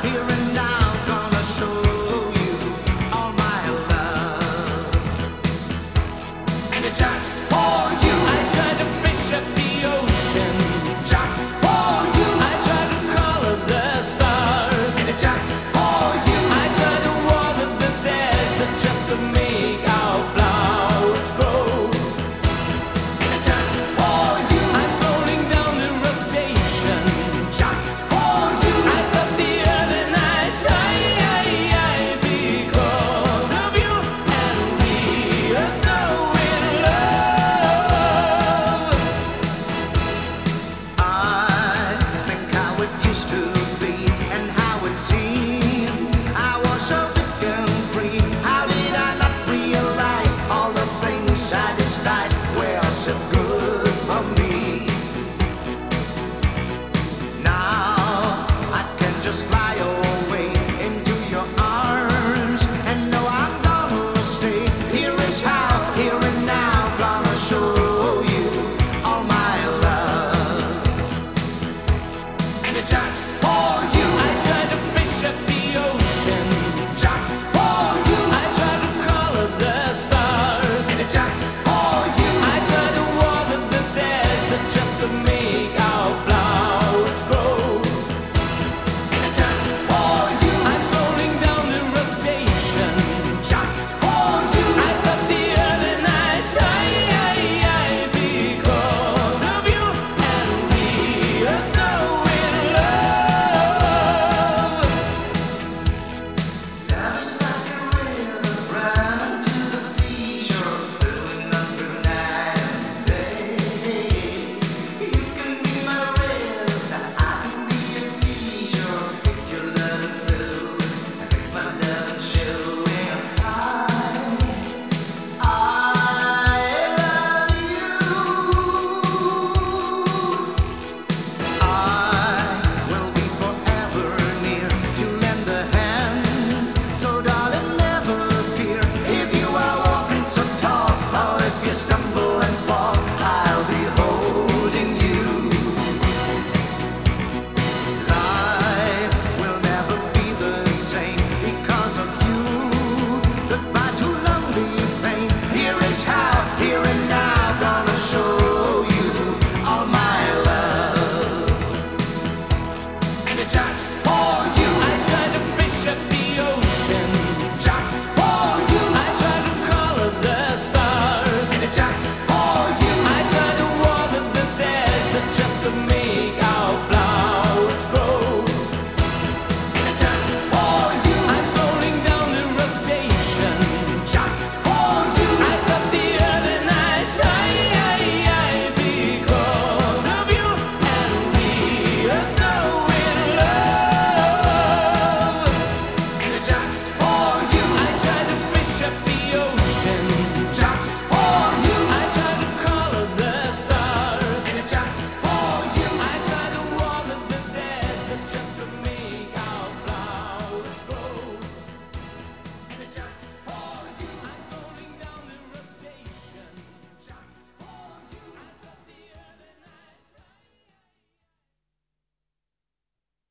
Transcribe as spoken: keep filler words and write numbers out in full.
here and now, gonna show you all my love. And it's just for you. I tried to fish up the ocean, just for you. I tried to color the stars, and it's just for you. I tried to water the desert just to make our flowers grow. And it's just for you. I'm slowing down the rotation, just for you. I stop the earth and I try, because of you. And we are so in love. I think how it used to be and how it seemed. I was so big and free. How did I not realize all the things I despised were so good for me? Now I can just fly away into your arms and know I'm gonna stay. Here is how, here and now, gonna show you all my love. And it's just for you. I tried to fish up the ocean, just for you. I tried to color the stars, and it's just for you. I tried to water the desert just to make our flowers grow. And it's just for you. I'm slowing down the rotation, just for you. I stop the earth and I try, because of you. And we are so in love. Love's like a river running to the seashore, flowing on through night and day. You can be my river, I can be your seashore. Pick your love through, and pick my love show. I, I love you. I will be forever near to lend a hand. So darling, never fear. If you are walking so tall, or if you stumble and fall, I'll be holding you. Life will never be the same because of you. Goodbye to lonely pain. Here is how, here and now, gonna show you all my love. And it's just for